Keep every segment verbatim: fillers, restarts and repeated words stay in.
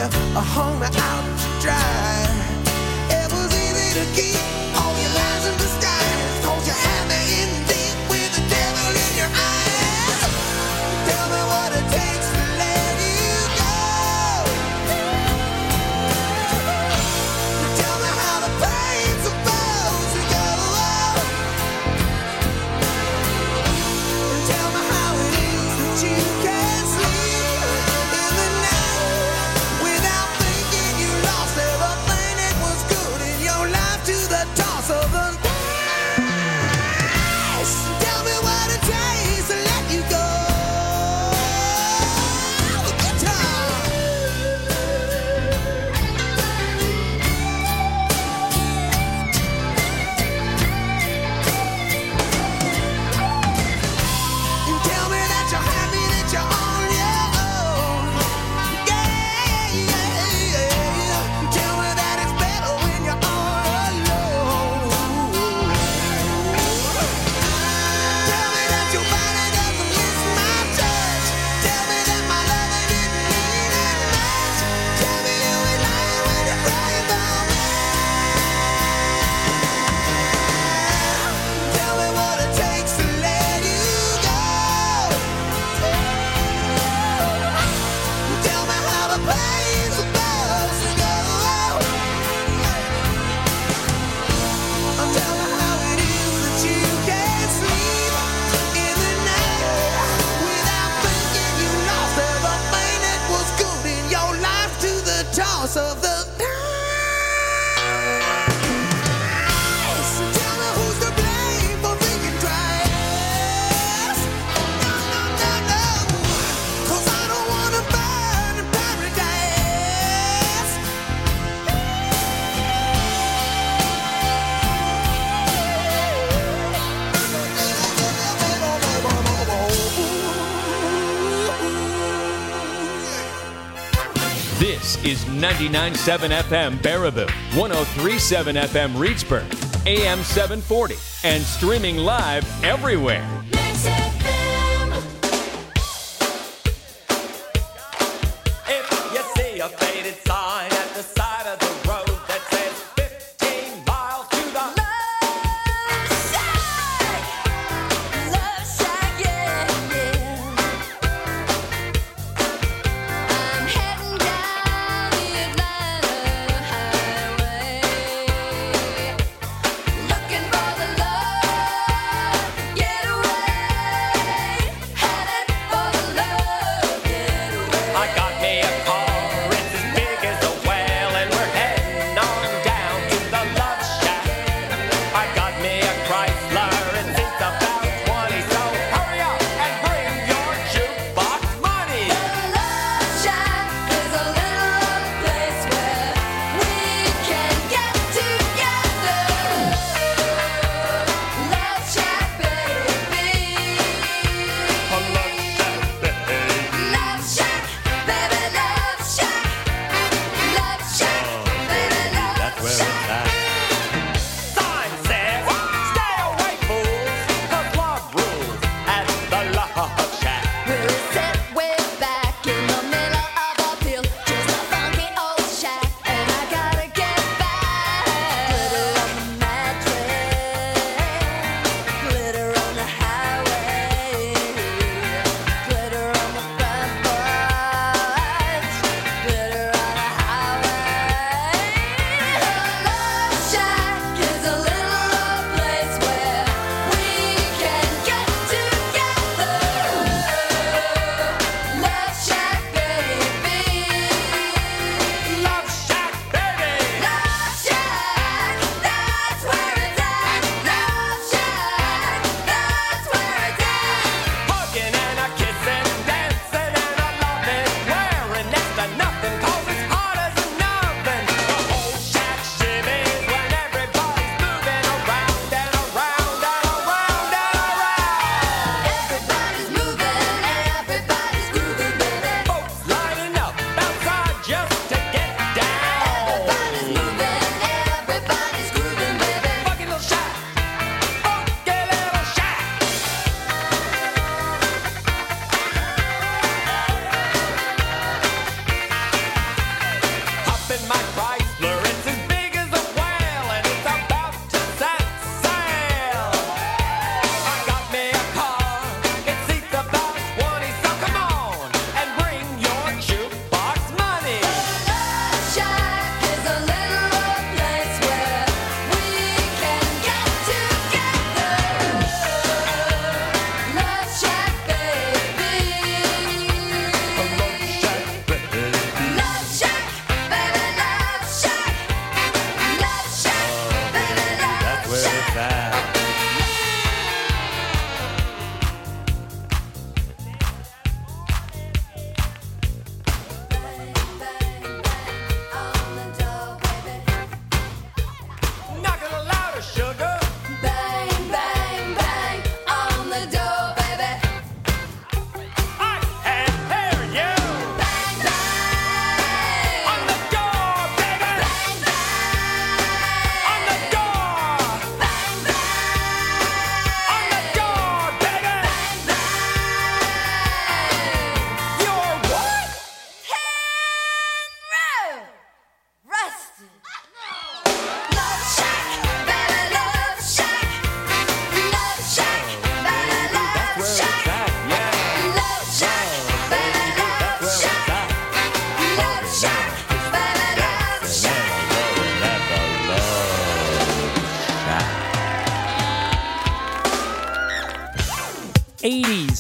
left or hung me out to dry. It was easy to keep all your lies in disguise, 'cause you had me in deep with the devil in your eyes. Tell me what it takes to let you go. Tell me how the pain's supposed to go. Tell me how it is that you can't sleep in the night without thinking you lost everything that was good in your life to the toss of the dice. Tell me what it takes to let you go. Guitar. You tell me that you're happy, that you're on your own. Yeah, yeah, yeah. You tell me that it's better when you're all alone. Tell me that your body doesn't miss my touch. Tell me that my loving didn't mean that much. Tell me you ain't lying when you're crying about me. Tell me what it takes to let you go. Tell me how the pain's supposed to go. Tell me how it is that you can't sleep in the night without thinking you lost everything that was good in your life to the toss of the dice. Tell me who's to blame for thinking twice. No, no, no, no, 'cause I don't wanna burn in paradise. This is ninety-nine point seven F M Baraboo, one oh three point seven F M Reedsburg, A M seven forty, and streaming live everywhere. If you see a faded sign at the side of the road that says fifteen miles to the I got me a car, it's as big as a wagon.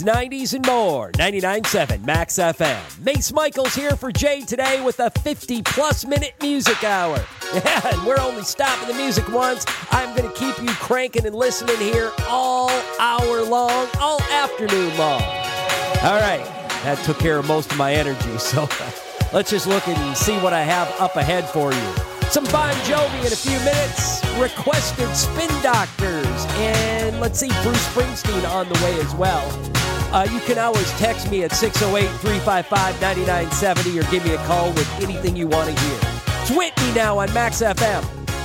nineties, and more. ninety-nine point seven Max F M. Mace Michaels here for Jay today with a fifty-plus minute music hour. Yeah, and we're only stopping the music once. I'm going to keep you cranking and listening here all hour long, all afternoon long. All right, that took care of most of my energy, so let's just look and see what I have up ahead for you. Some Bon Jovi in a few minutes, requested Spin Doctors, and let's see, Bruce Springsteen on the way as well. Uh, you can always text me at six oh eight, three five five, nine nine seven oh or give me a call with anything you want to hear. It's Whitney now on Max F M.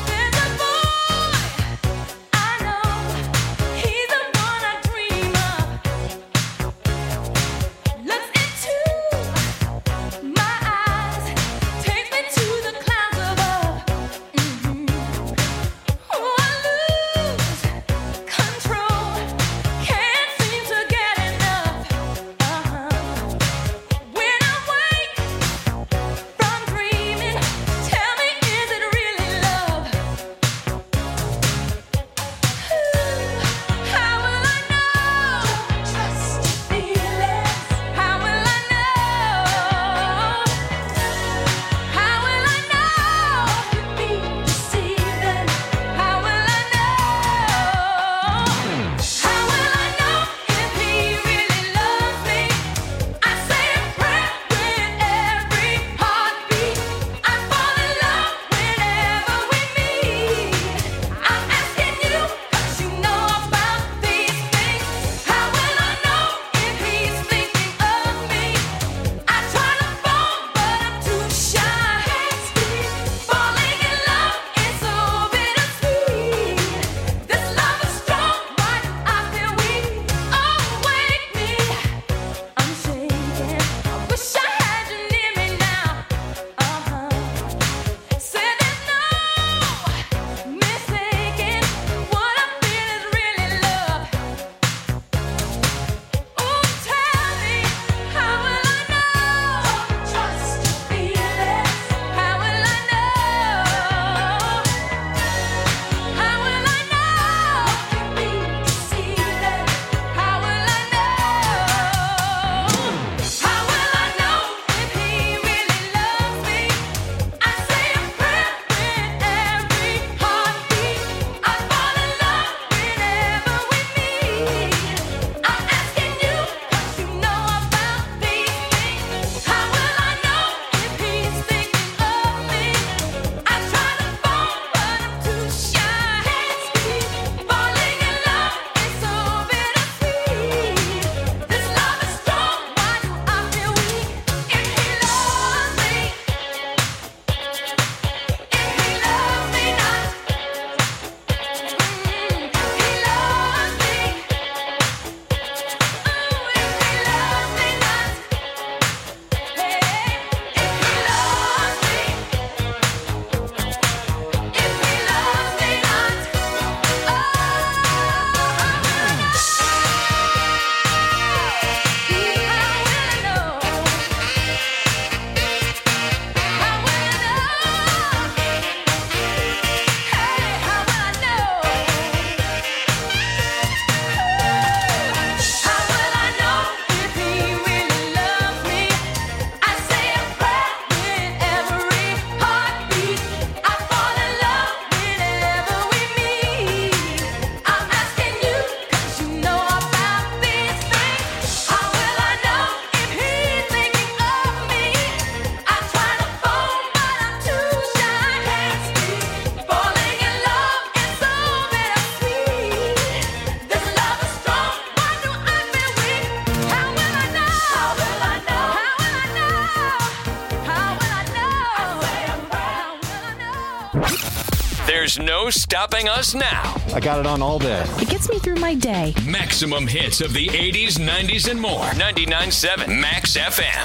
There's no stopping us now. I got it on all day. It gets me through my day. Maximum hits of the eighties, nineties, and more. ninety-nine point seven Max F M.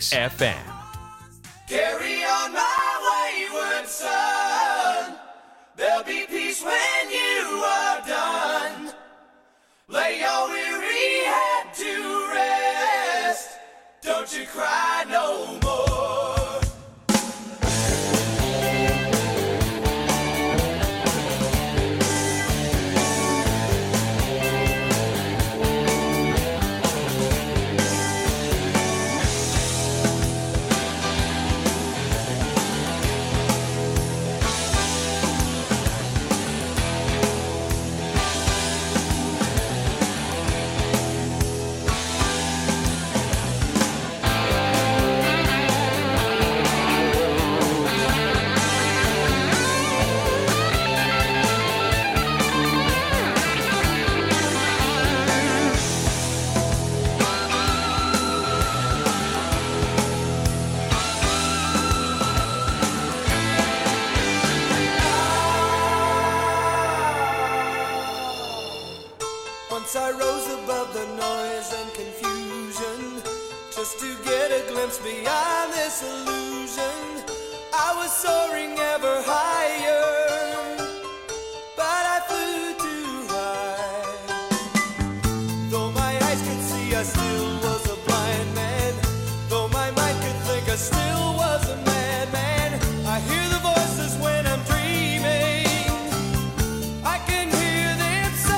X F M. Carry on my wayward son. There'll be peace when you are done. Lay your weary head to rest. Don't you cry no more. Once I rose above the noise and confusion, just to get a glimpse beyond this illusion. I was soaring ever higher, but I flew too high. Though my eyes could see, I still was a blind man. Though my mind could think, I still was a madman. I hear the voices when I'm dreaming. I can hear them say,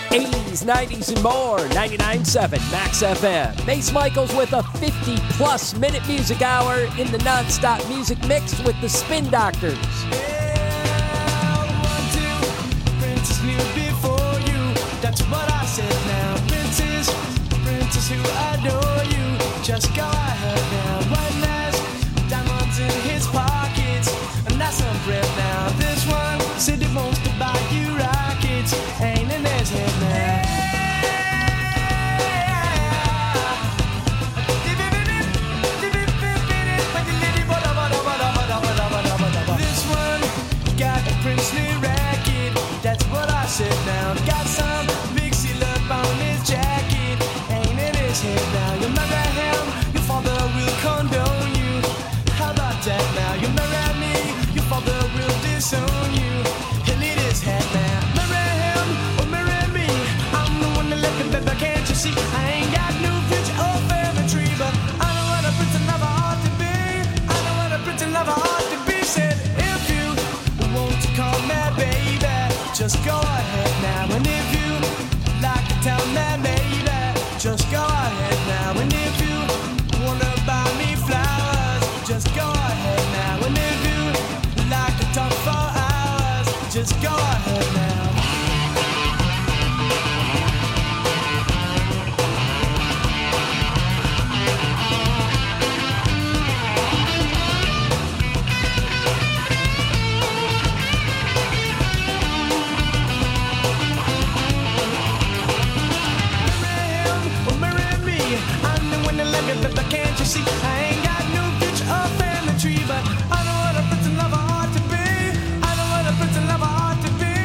eighties, nineties, and more. ninety-nine point seven Max F M. Mace Michaels with a fifty-plus minute music hour in the non-stop music mix with the Spin Doctors. Princess knew before you. That's what I said now. Princess, princess who adore you. Just go ahead now. One last diamonds in his pockets, and that's some bread now. This one said he wants to buy you rockets. Ain't in his head now. This one got a princely racket. That's what I said now. Got some big seal up on his jacket. Ain't in his head now. You marry him, your father will condone you. How about that now? You marry me, your father will disown you. He'll eat his head now. Marry him or marry me. I'm the one that left him, baby, can't you see? I ain't got no future or family tree, but I know what a prince and lover ought to be. I know what a prince and lover ought to be. Said if you want to call me baby, just go ahead now. And if you like to tell me maybe, just go ahead now. And if you wanna buy me flowers, just go ahead now. And if you like to talk for hours, just go ahead now. But can't you see? I ain't got no future or family tree, but I know what a prince and lover ought to be. I know what a prince and lover ought to be.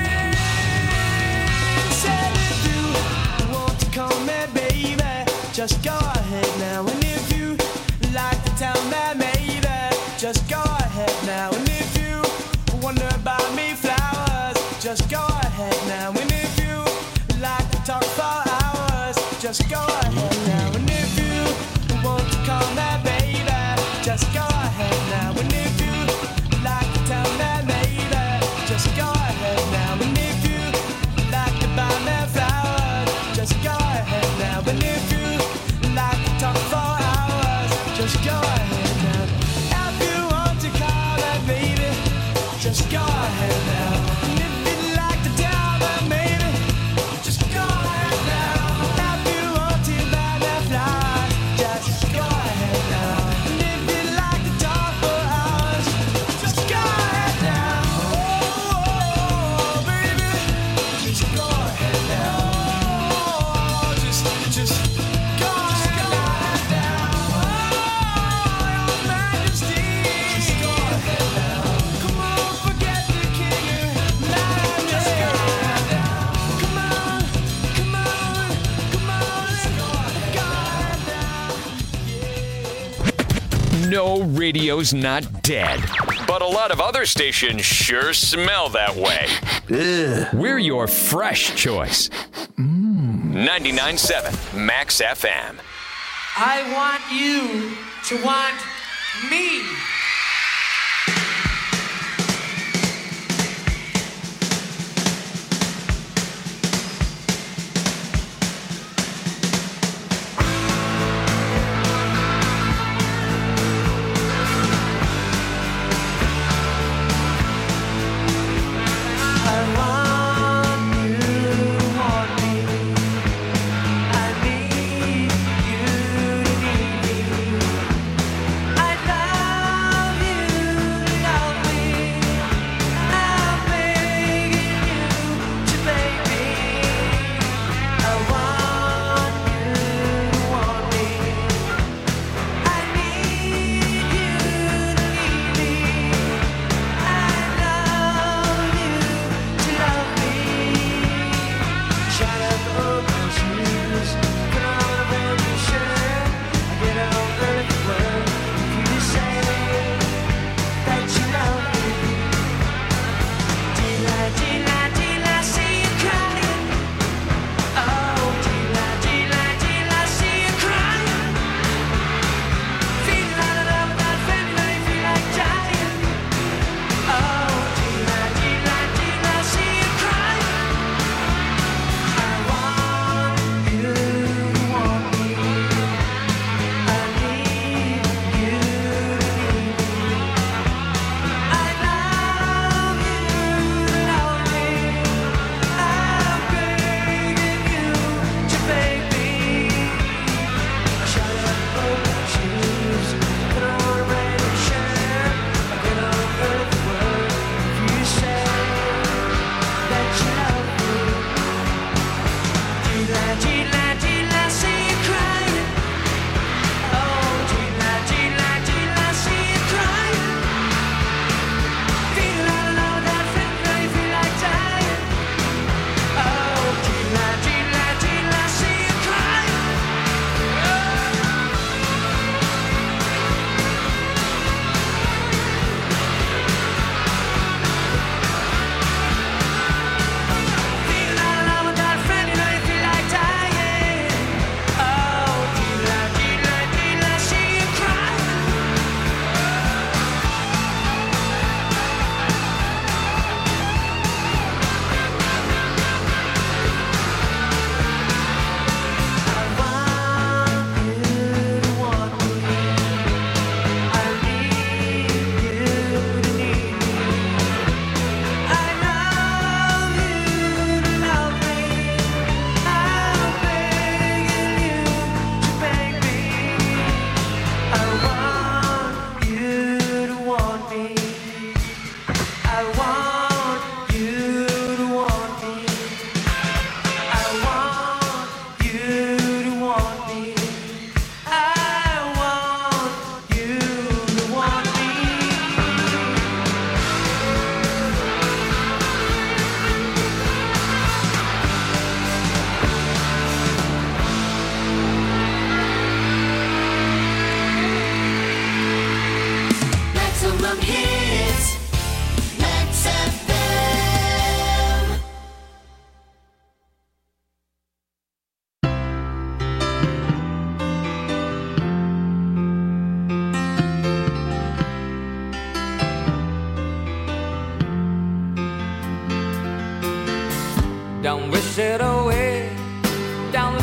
Said if you want to call me baby, just go ahead now. And if you like to tell me maybe, just go ahead now. And if you wonder buy me flowers, just go ahead now. And if you like to talk for hours, just go ahead now. And if you want to call me baby, just go ahead now. And if you like to tell me maybe, just go ahead now. And if you like to buy me flowers, just go ahead now. And if you like to talk for hours, just go ahead now. If you want to call me baby, just go ahead now. And if you like to tell me maybe, just go ahead now. If you want to buy me flowers, just go ahead now. And if you like to talk for hours, just go ahead now. Oh, baby, just go ahead now. Oh, just, just go ahead now. Oh, your Majesty, just go ahead now. Come on, forget the king. Just go ahead now. Come on, come on, come on, let's go ahead now. No, radio's not dead. But a lot of other stations sure smell that way. We're your fresh choice. ninety-nine point seven Max F M. I want you to want me. I want you to want me. I need you to need me. I love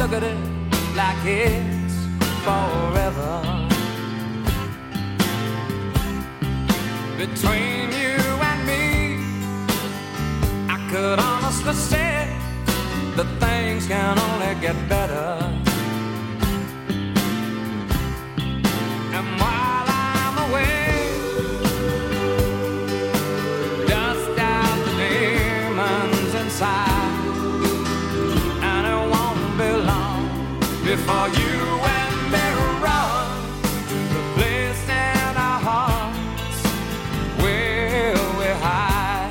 look at it like it's forever. Between you and me, I could honestly say that things can only get better. And while I'm away, dust out the demons inside, and it won't be long before you and me run to the place in our hearts where we hide.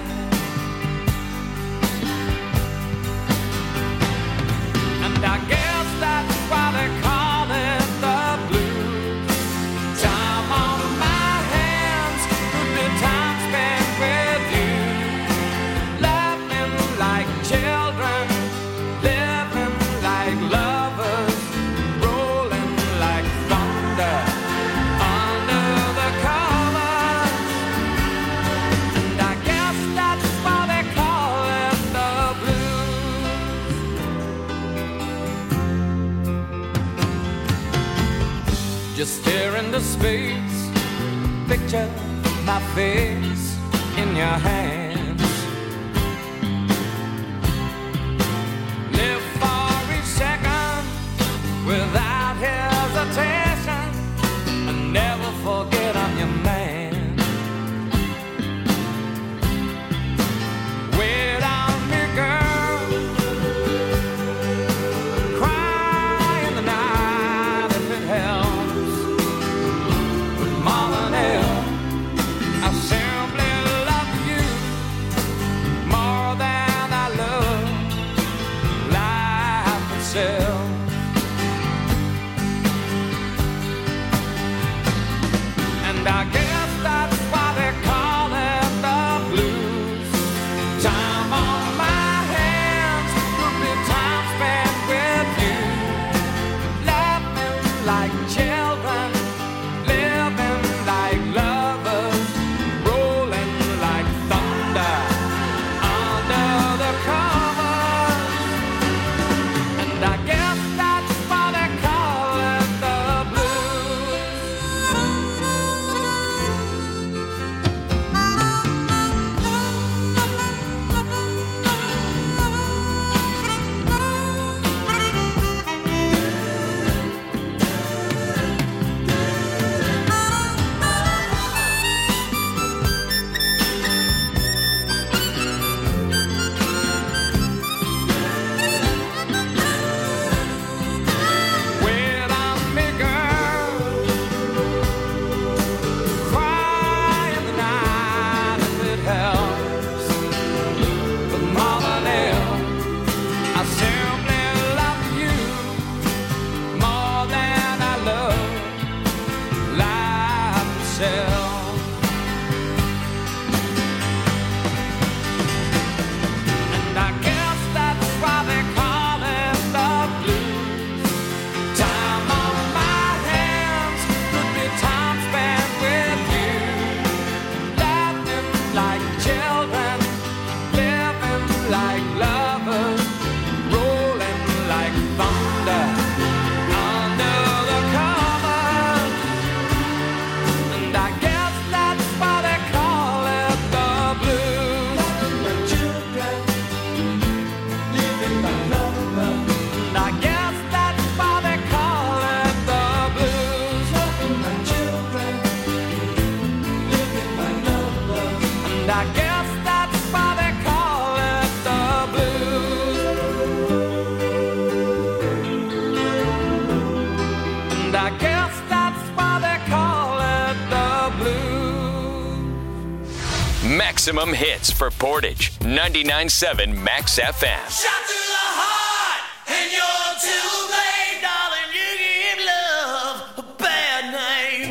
And I guess that's why they call it the blues. Time on my hands could be time spent with you, laughing like children, living like lovers, rolling like thunder under the covers. And I guess that's why they call it the blues. Just stare into space, picture my face in your hands. Live for each second without hesitation, and never forget I'm your man. Wait on me, girl. Cry in the night if it helps. But more than ever, I simply love you more than I love life itself. And I guess that's why they call it the blues. Time on my hands could be time spent with you, laughing like children, living like lovers, rolling like thunder under the covers. And I guess that's why they call it the blues. Wait on me, girl. Cry in the night if it helps. But more than ever, I simply love you more than I love life itself. And I guess that's why they call it the blues. Time on my hands could be time spent with you, laughing like children, living like lovers, rolling like thunder under the covers. And I guess that's why they call it the blues. My children, living like lovers. And I guess that's why they call it the blues. My children, living like lovers. And I guess that's why they call it the blues. And I guess that's why they call it the blues. Maximum hits for Portage. ninety-nine point seven Max F M. Shot to the heart, and you're too late, darling. You give love a bad name.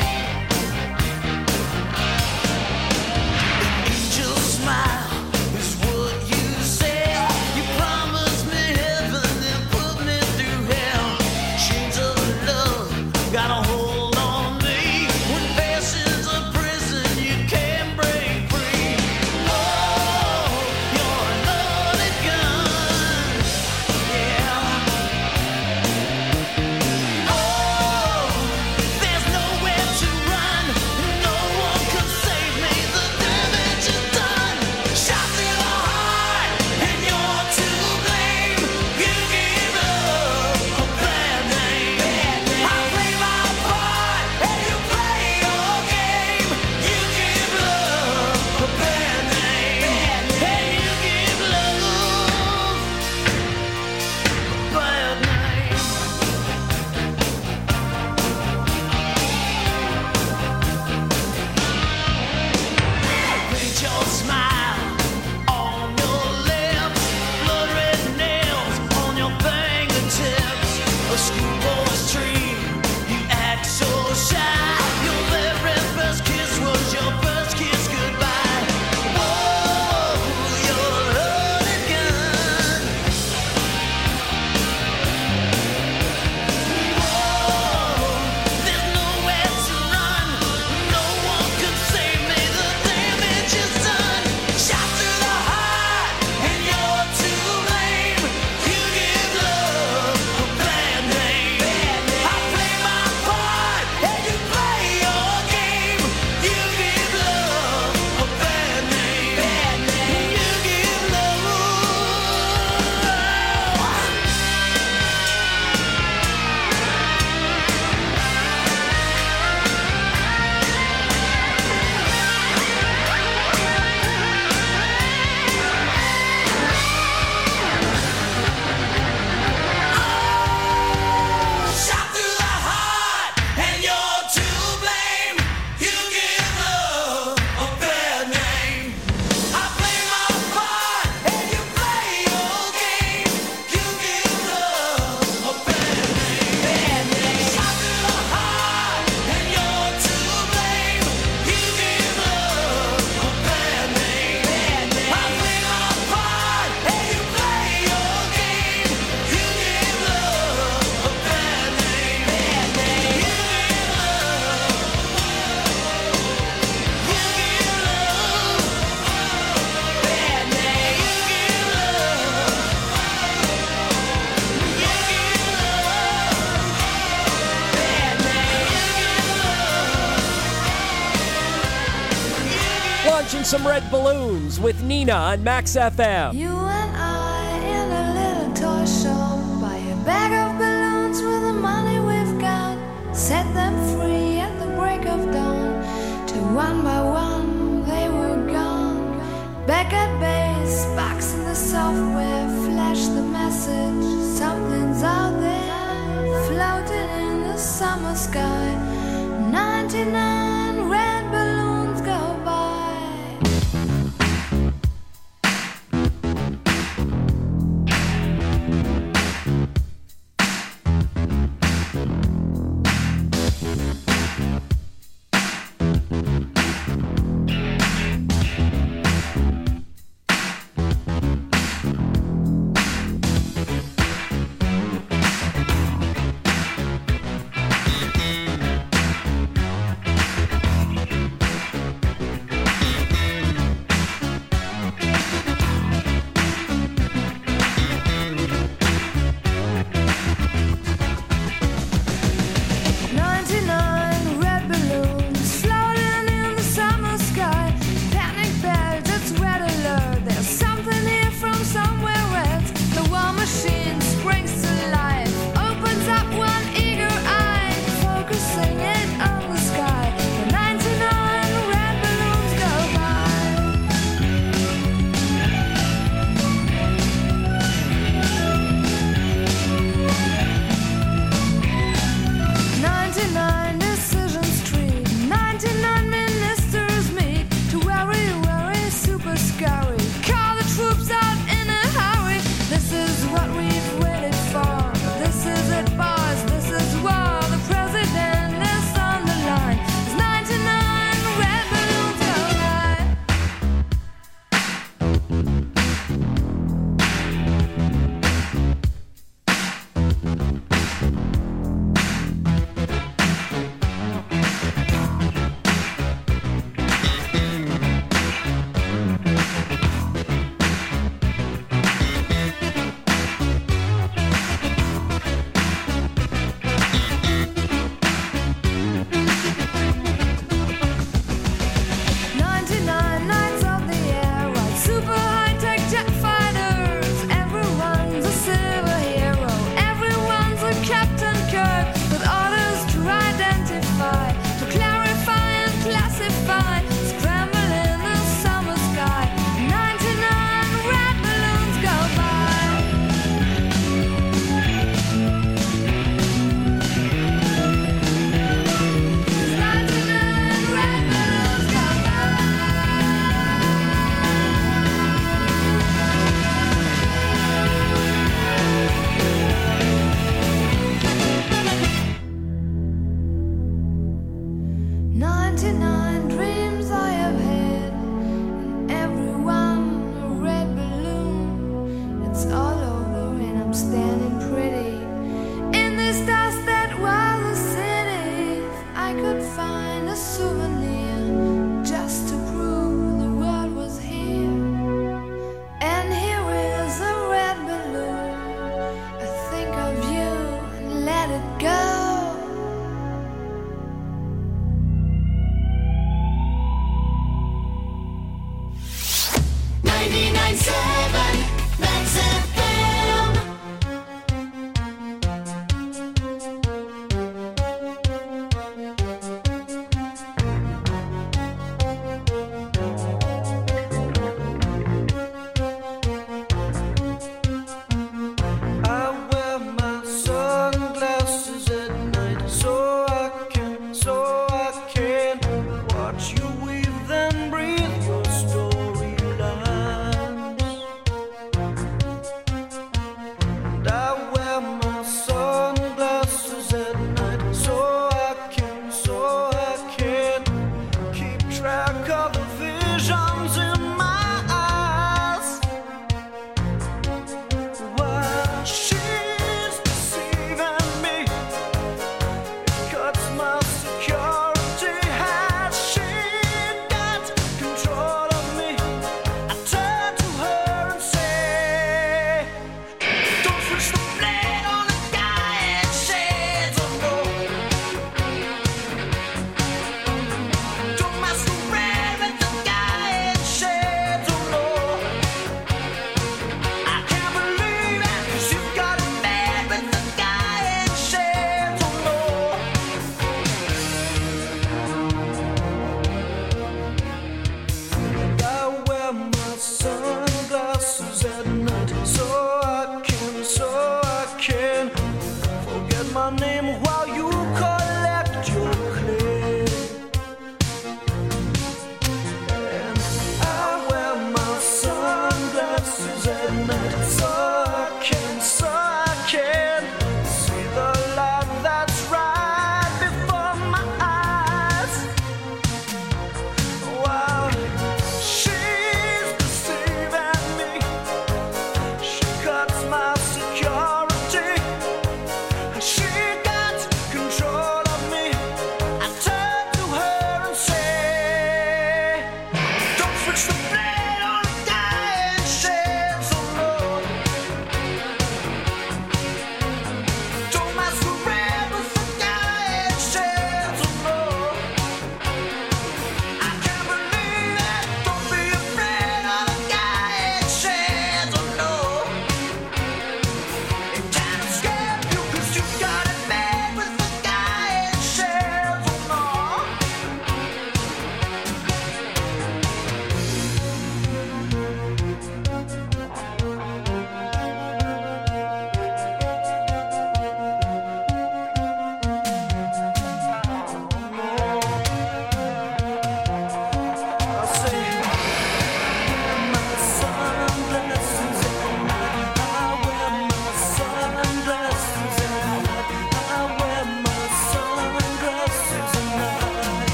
Angel smile is launching some red balloons with Nina on Max F M. You and I in a little toy shop, buy a bag of balloons with the money we've got, set them free at the break of dawn, till one by one they were gone. Back at base, box in the software, flash the message, something's out there, floating in the summer sky. ninety-nine red balloons go by.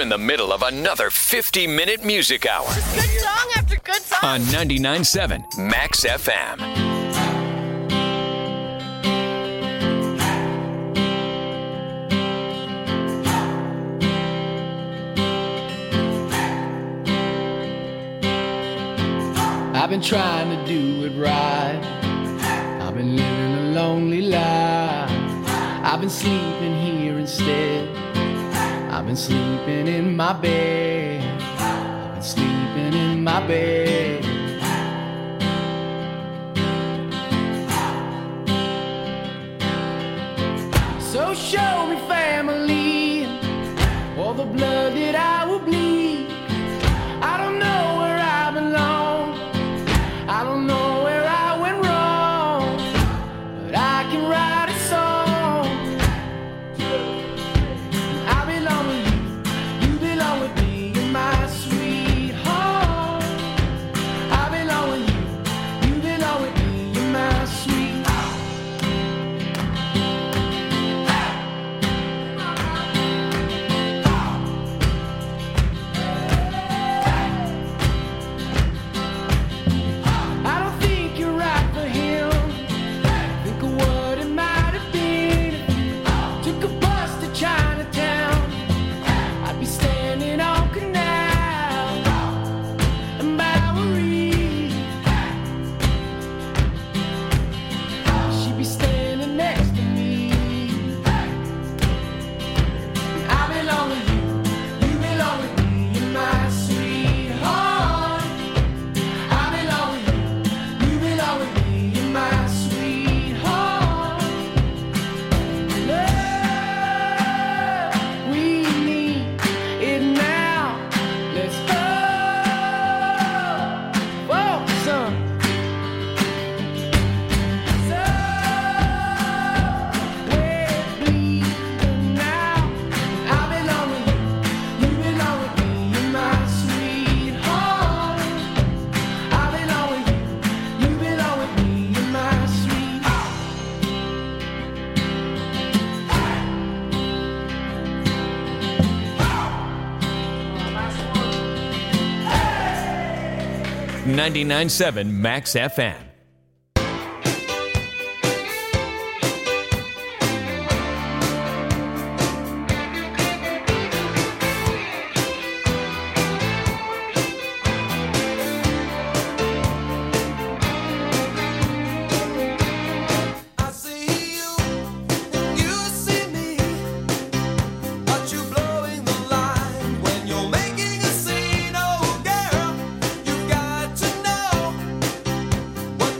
in the middle of another fifty-minute music hour Good song after good song. on ninety-nine point seven Max F M. I've been trying to do it right. I've been living a lonely life. I've been sleeping here instead. I've been sleeping in my bed. I've been sleeping in my bed. So show me family, all the blood that I will bleed. I don't know where I belong. I don't know where I went wrong, but I can write a song. I belong with you, you belong with me, you're my sweetheart. I belong with you, you belong with me, you're my sweetheart. I don't think you're right for him. Think of what it might have been. Took a bus to Chinatown. I'd be standing on Canal and Bowery. She'd be standing next to me. I belong with you, you belong with me, you're my sweetheart. I belong with you, you belong with me, you're my sweetheart. Love, we need it now. Let's go for some. Somewhere bleeding now. I belong with you, you belong with me, you're my sweetheart. I belong with you, you belong with me, you're my sweetheart. ninety-nine point seven Max F M. I see you, and you see me, but you blowing the line when you're making a scene. Oh girl, you've got to know what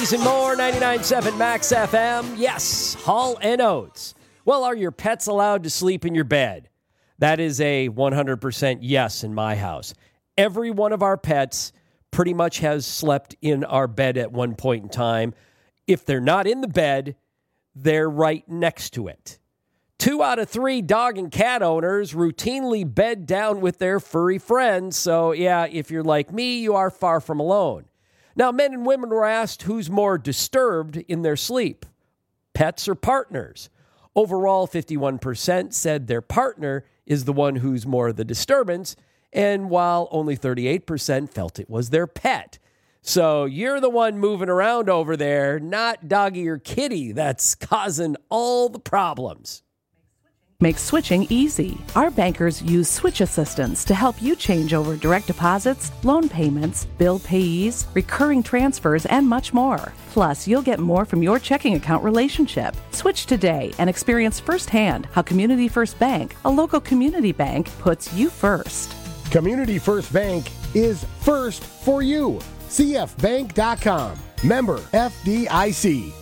these and more, ninety-nine point seven Max F M. Yes, Hall and Oates. Well, are your pets allowed to sleep in your bed? That is a one hundred percent yes in my house. Every one of our pets pretty much has slept in our bed at one point in time. If they're not in the bed, they're right next to it. Two out of three dog and cat owners routinely bed down with their furry friends. So, yeah, if you're like me, you are far from alone. Now, men and women were asked who's more disturbed in their sleep, pets or partners. Overall, fifty-one percent said their partner is the one who's more the disturbance, and while only thirty-eight percent felt it was their pet. So you're the one moving around over there, not doggy or kitty, that's causing all the problems. Make switching easy. Our bankers use switch assistants to help you change over direct deposits, loan payments, bill payees, recurring transfers, and much more. Plus, you'll get more from your checking account relationship. Switch today and experience firsthand how Community First Bank, a local community bank, puts you first. Community First Bank is first for you. C F bank dot com. Member F D I C.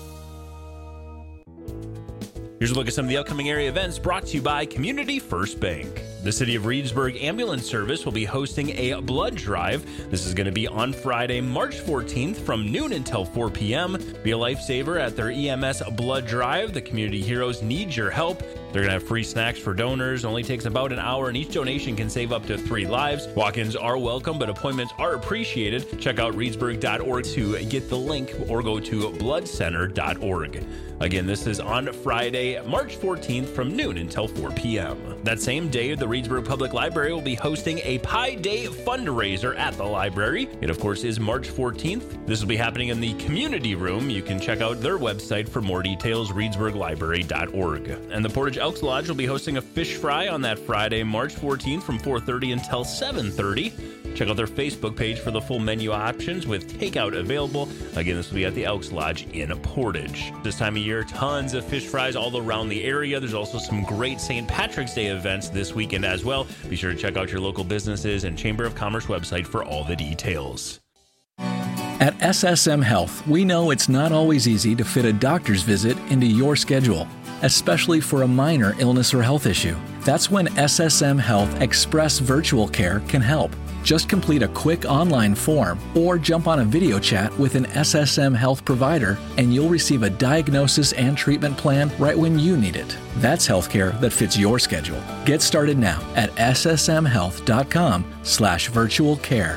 Here's a look at some of the upcoming area events brought to you by Community First Bank. The City of Reedsburg Ambulance Service will be hosting a blood drive. This is going to be on Friday, March fourteenth from noon until four p.m. Be a lifesaver at their E M S blood drive. The community heroes need your help. They're going to have free snacks for donors. It only takes about an hour, and each donation can save up to three lives. Walk-ins are welcome, but appointments are appreciated. Check out reedsburg dot org to get the link or go to blood center dot org. Again, this is on Friday, March fourteenth from noon until four p.m. That same day, the Reedsburg Public Library will be hosting a Pi Day fundraiser at the library. It, of course, is March fourteenth. This will be happening in the community room. You can check out their website for more details, reedsburg library dot org. And the Portage Elks Lodge will be hosting a fish fry on that Friday, March fourteenth from four thirty until seven thirty. Check out their Facebook page for the full menu options with takeout available. Again, this will be at the Elks Lodge in Portage. This time of year, tons of fish fries all around the area. There's also some great Saint Patrick's Day events this weekend as well. Be sure to check out your local businesses and Chamber of Commerce website for all the details. At S S M Health, we know it's not always easy to fit a doctor's visit into your schedule, especially for a minor illness or health issue. That's when S S M Health Express Virtual Care can help. Just complete a quick online form or jump on a video chat with an S S M Health provider and you'll receive a diagnosis and treatment plan right when you need it. That's healthcare that fits your schedule. Get started now at s s m health dot com slash virtual care.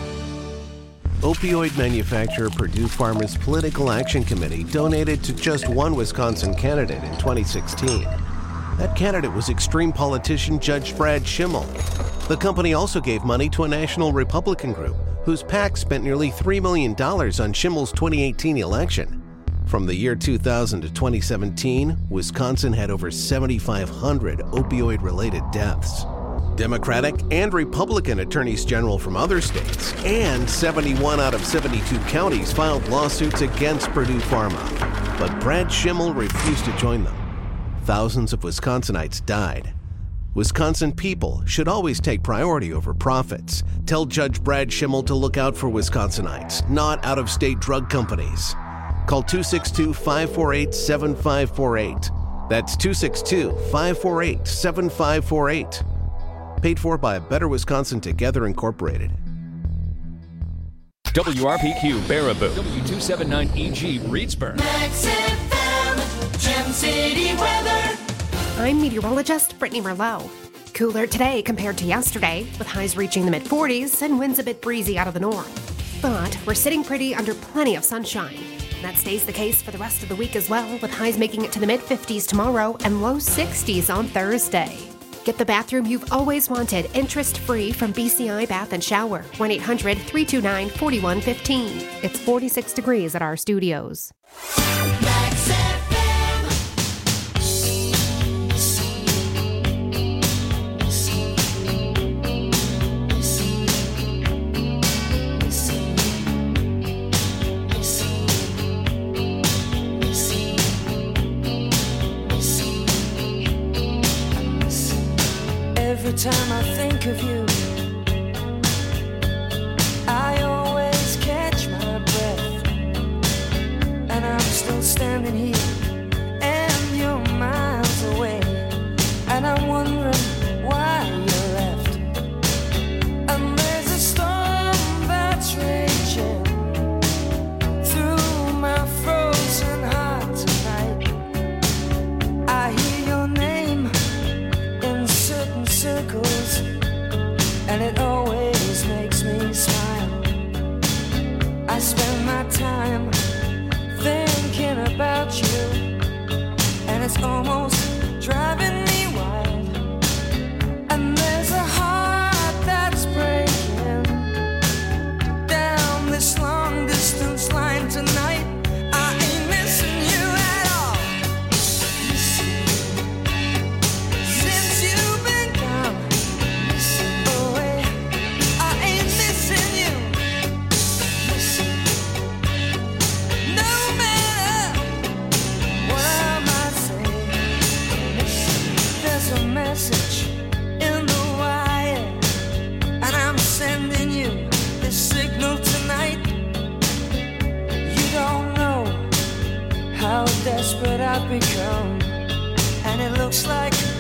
Opioid manufacturer Purdue Pharma's Political Action Committee donated to just one Wisconsin candidate in twenty sixteen. That candidate was extreme politician Judge Brad Schimmel. The company also gave money to a national Republican group whose PAC spent nearly three million dollars on Schimmel's twenty eighteen election. From the year two thousand to twenty seventeen, Wisconsin had over seventy-five hundred opioid-related deaths. Democratic and Republican attorneys general from other states and seventy-one out of seventy-two counties filed lawsuits against Purdue Pharma. But Brad Schimmel refused to join them. Thousands of Wisconsinites died. Wisconsin people should always take priority over profits. Tell Judge Brad Schimmel to look out for Wisconsinites, not out-of-state drug companies. Call two six two, five four eight, seven five four eight. That's two six two, five four eight, seven five four eight. Paid for by Better Wisconsin Together Incorporated. W R P Q Baraboo. W two seventy-nine E G Reedsburg. Max F M, Gem City weather. I'm meteorologist Brittany Merlot. Cooler today compared to yesterday, with highs reaching the mid forties and winds a bit breezy out of the north. But we're sitting pretty under plenty of sunshine. And that stays the case for the rest of the week as well, with highs making it to the mid fifties tomorrow and low sixties on Thursday. Get the bathroom you've always wanted interest-free from B C I Bath and Shower. one eight hundred, three two nine, four one one five. It's forty-six degrees at our studios. Max F M. Every time I think of you, I always catch my breath. standing here and you're miles away, and I'm wondering why you left. And there's a storm that's raging through my frozen heart tonight. I hear your name in certain circles, and it always makes me smile. I spend my time thinking about you, and it's almost driving me wild. And there's a heart that's breaking down this long distance line tonight. I ain't missing you at all. Since you've been gone away, I ain't missing you. No matter what I might say, there's a message in the wire, and I'm sending you this signal tonight. You don't know how desperate I've become, and it looks like